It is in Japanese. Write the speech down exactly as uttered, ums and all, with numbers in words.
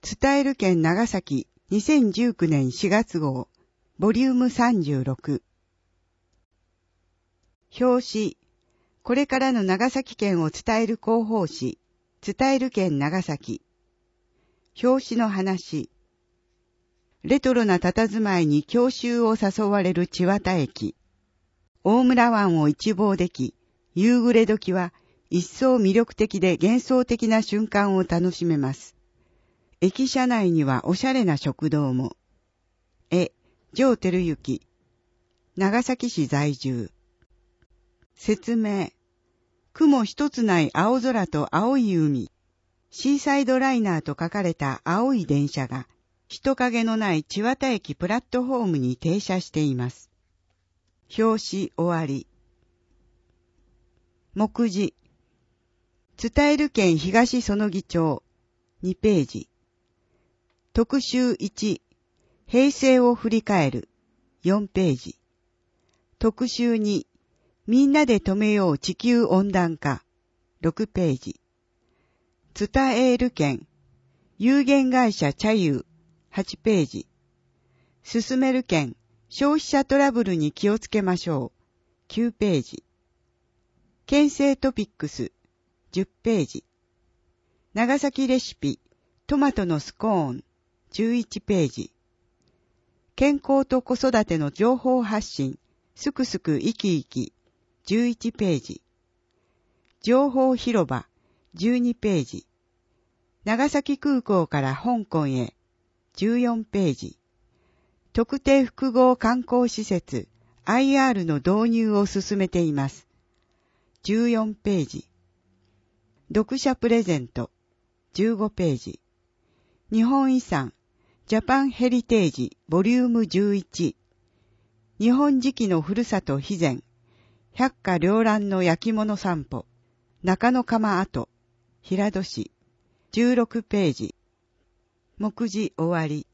伝える県長崎にせんじゅうきゅうねんしがつ号ボリュームさんじゅうろく。表紙、これからの長崎県を伝える広報誌、伝える県長崎。表紙の話。レトロな佇まいに郷愁を誘われる千綿駅。大村湾を一望でき、夕暮れ時は一層魅力的で幻想的な瞬間を楽しめます。駅舎内にはおしゃれな食堂も。絵、城照之。長崎市在住。説明。雲一つない青空と青い海。シーサイドライナーと書かれた青い電車が、人影のない千綿駅プラットホームに停車しています。表紙終わり。目次。伝える県東園木町。にページ。特集いち。平成を振り返る。よんページ。特集に。みんなで止めよう地球温暖化。ろくページ。伝える県。有限会社茶友。はちページ。進める県。消費者トラブルに気をつけましょう。きゅうページ。県政トピックス。じゅっページ。長崎レシピ。トマトのスコーン。じゅういちページ。健康と子育ての情報発信。すくすく生き生き。じゅういちページ。情報広場。じゅうにページ。長崎空港から香港へ。じゅうよんページ。特定複合観光施設 アイアール の導入を進めています。じゅうよんページ。読者プレゼント。じゅうごページ。日本遺産ジャパンヘリテージボリュームじゅういち。日本磁器のふるさと肥前。百花繚乱の焼き物散歩。中野釜跡。平戸市。じゅうろくページ。目次終わり。